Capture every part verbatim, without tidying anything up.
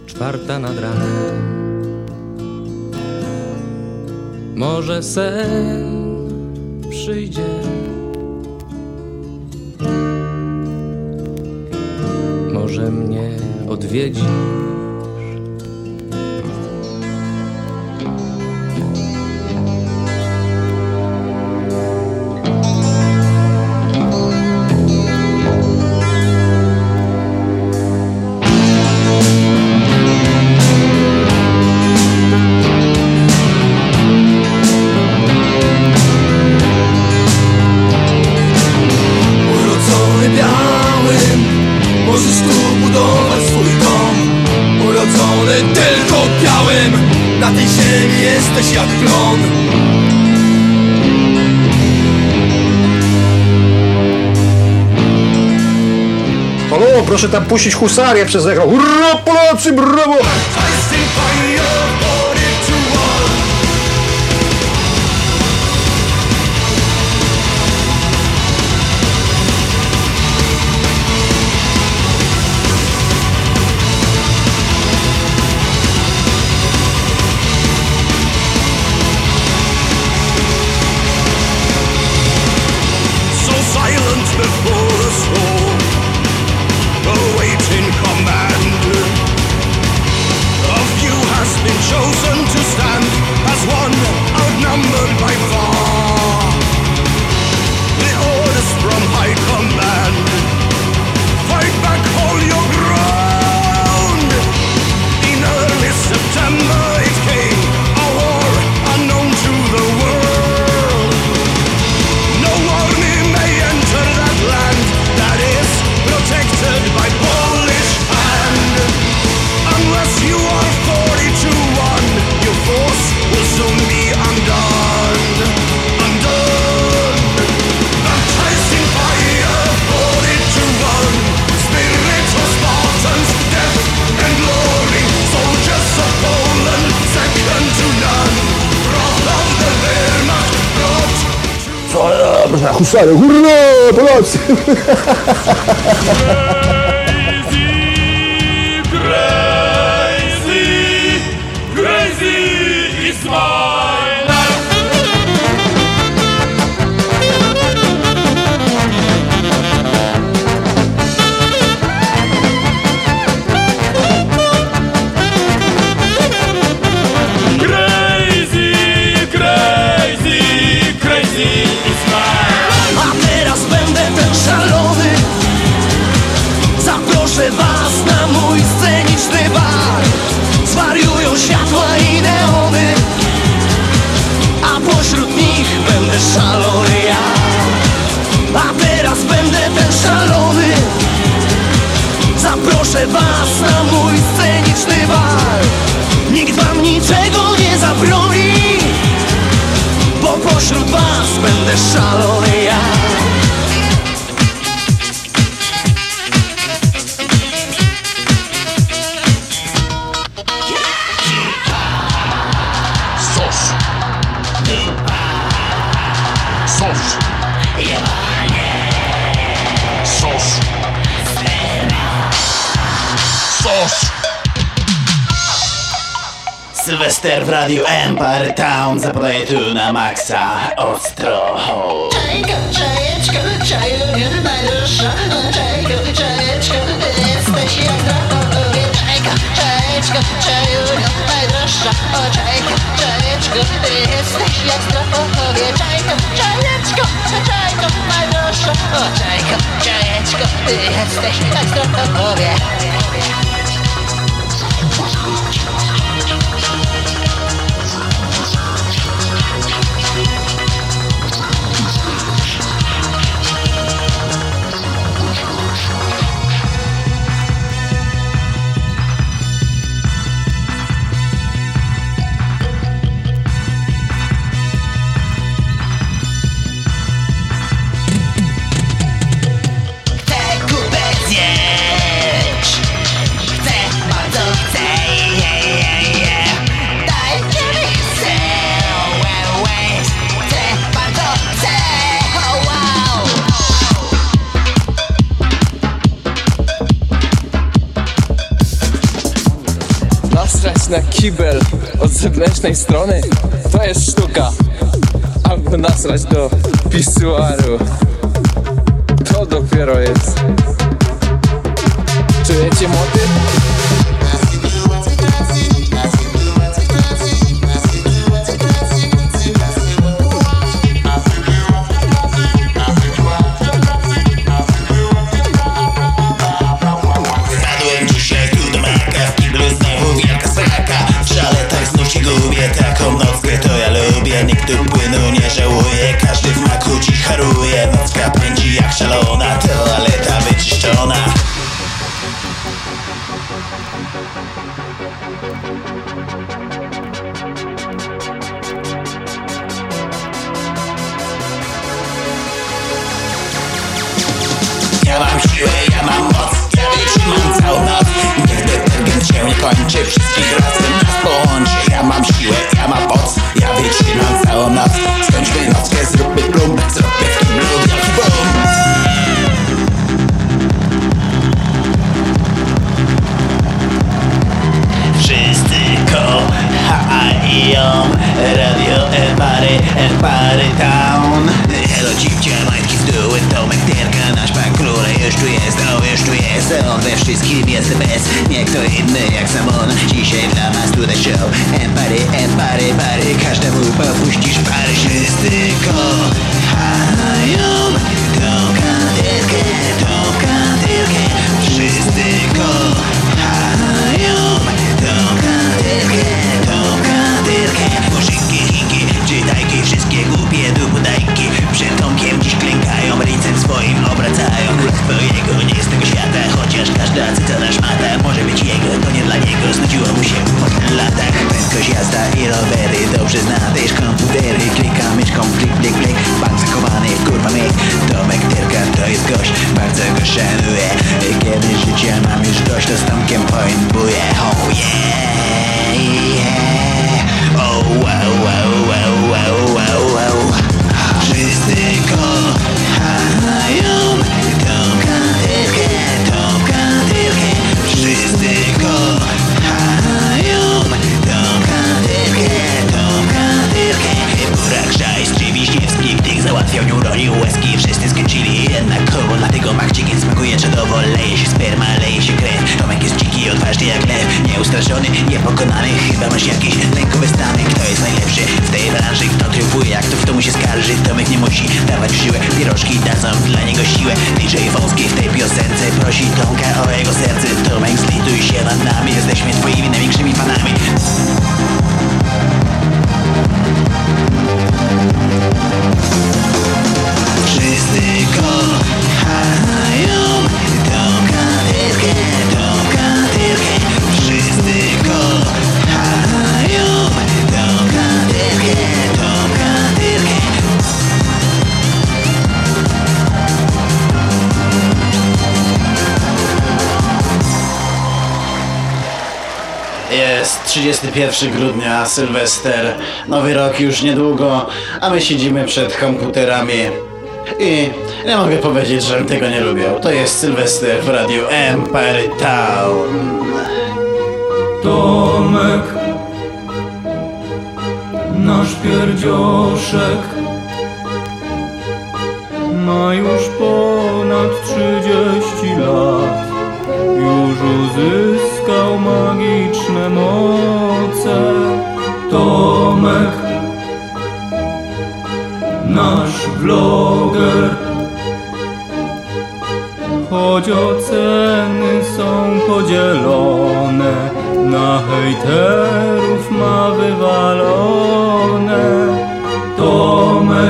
czwarta nad ranem. Może sen przyjdzie, może mnie odwiedzisz. Proszę tam puścić husarię przez ekran. Hurra, Polacy, brawo! Husary, hurra, Polacy! Crazy, crazy, crazy is my life. Crazy, crazy, crazy is my life. A teraz będę ten szalony. Zaproszę was na mój sceniczny bar. Zwariują światła i neony, a pośród nich będę szalony ja. A teraz będę ten szalony. Zaproszę was na mój sceniczny bar. Nikt wam niczego nie zabroni, bo pośród was będę szalony ja. Sos. Sos. Sos. Sos. Sylwester w radiu Empire Town zapodaje tu na maksa ostro. Czajka, czajeczka, czaju, najdroższa. Czajka, czajeczka, jesteś jak zdrowie. Czajka, czajeczka, czaju, najdroższa. O czajka, czajeczka, jesteś jak zdrowie. Czajka, czajeczka, czajka, najdroższa. O czajka, czajeczka, jesteś jak zdrowie. wejść na kibel od zewnętrznej strony to jest sztuka, albo nasrać do pisuaru to dopiero jest. Czujecie motyw? Wpadłem dzisiaj tu do Marka, w kiblu znowu wielka sraka. W szaletach znów się gubię, taką nockę to ja lubię. Nikt tu płynu nie żałuje, każdy w maku dziś haruje. Nocka pędzi jak szalona, toaleta wyczyszczona. Ja mam siłę, ja mam moc, ja wytrzymam całą noc. Niech detergent się nie kończy, wszystkich razem nas połączy. Ja mam siłę, ja mam moc, ja wytrzymam całą noc. Skończmy nockę, zróbmy plum, zróbmy w kiblu wielki boom. Wszyscy kochają Radio Empary, Empary Town. Hello cipcia, majtki w dół, Tomek Tierka, nasz pan król już tu jest, o już tu jest. On we wszystkim jest bez, nie kto inny jak sam on. Dzisiaj dla nas tutaj show Empary, Empary, pary, każdemu popuścisz pary. Wszyscy kochają Tomka Tierkę, Tomka Tierkę. Wszyscy kochają Tomka Tierkę, Tomka Tierkę. Muszynki, chinki, czytajki, wszystkie głupie dupodajki przed Tomkiem dziś klękają, rycem swoim obracają. Twojego nie jest tego świata, chociaż każda cycana szmata może być jego, to nie dla niego, znudziło mu się po latach. Prędkość jazda i rowery, dobrze zna też komputery. Klikam myszką, klik, klik, klik, bank zakowany w kurwa myk. Tomek Tierka to jest gość, bardzo go szanuję. Kiedy życia mam już dość, to z Tomkiem poinbuję. Oh yeah, yeah. Oh wow, wow, wow, wow, wow, wow. Wszyscy kochają Tomka Tierkę, Tomka Tierkę. Wszyscy kochają Tomka Tierkę, Tomka Tierkę. Burak, Szajs czy Wiśniewski, tych załatwiał, nie uronił łezki. Wszyscy skończyli jednakowo, dlatego makcikiem smakuje czadowo. Leje się sperma, leje się krew. Tomek jest dziki, odważny jak lew, nieustraszony, niepokonany. Chyba masz jakieś lękowe stany. Kto jest najlepszy w tej branży, kto triumfuje, jak to w domu się skarży. Tomek nie musi dawać w siłę, pierożki dadzą dla niego siłę. D J Wąski w tej piosence prosi Tomka o jego serce. Tomek, zlituj się nad nami, jesteśmy twoimi największymi fanami. Wszyscy kochają Tomka Tierkę, Tomka Tierkę. Wszyscy kochają Tomka Tierkę, Tomka Tierkę. Jest trzydziestego pierwszego grudnia, Sylwester, nowy rok już niedługo, a my siedzimy przed komputerami i nie mogę powiedzieć, że tego nie lubię. To jest Sylwester w radiu Empire Town. Tomek, nasz pierdzioszek, ma już ponad trzydzieści lat. Już uzyskał magiczne moce. Tomek, nasz vloger, choć oceny są podzielone, na hejterów ma wywalone. Tomek,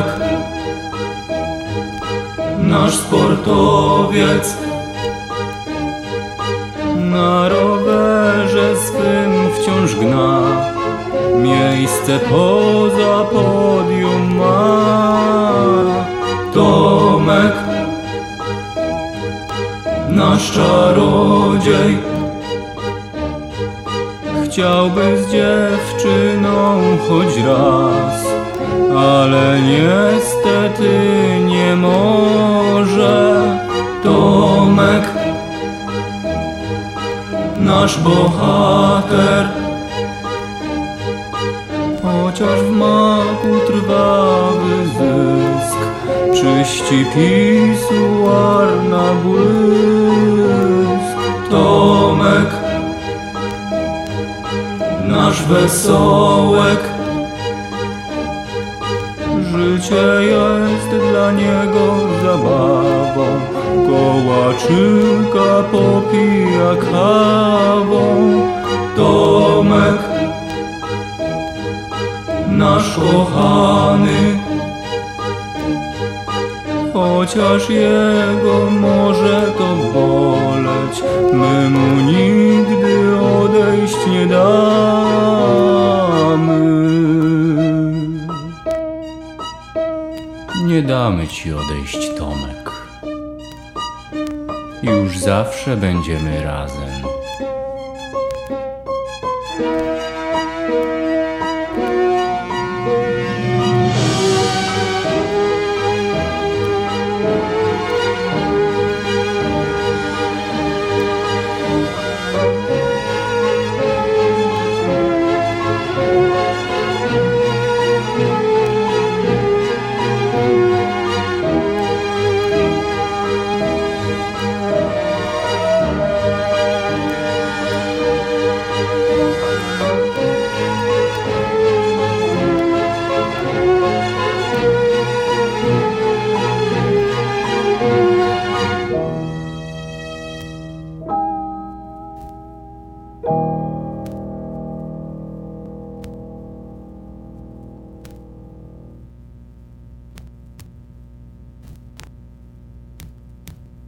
nasz sportowiec, na rowerze swym wciąż gna, miejsce poza podium ma. Tomek, nasz czarodziej, chciałby z dziewczyną choć raz, ale niestety nie może. Tomek, nasz bohater, chociaż w maku trwały zysk, czyści pisuar na błysk. Tomek, nasz wesołek, życie jest dla niego zabawą, kołaczyka popija kawą. Tomek, nasz kochany, chociaż jego może to boleć, my mu nigdy odejść nie damy. Nie damy ci odejść, Tomek. Już zawsze będziemy razem.